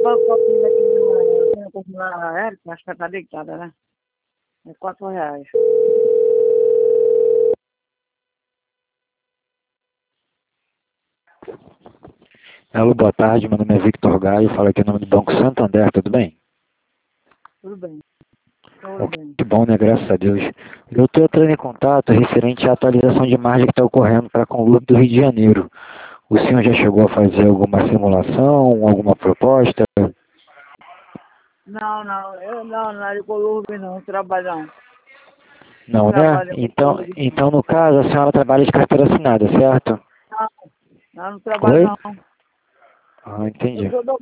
copinho aqui na Érica, acho que ela tá deitada, né? É R$ 4. Alô, boa tarde, meu nome é Victor Gaio, falo aqui em nome do Banco Santander, tudo bem? Tudo bem. Oh, Tudo bem. que bom, né? Graças a Deus. Eu estou entrando em contato referente à atualização de margem que está ocorrendo para a Conlub do Rio de Janeiro. O senhor já chegou a fazer alguma simulação, alguma proposta? Eu não, na área Colurbe não, trabalho não. Não Não, né? trabalho com Colurbe, não. Então, no caso, a senhora trabalha de carteira assinada, certo? Não, não trabalho Oi? não. Ah, entendi. Eu sou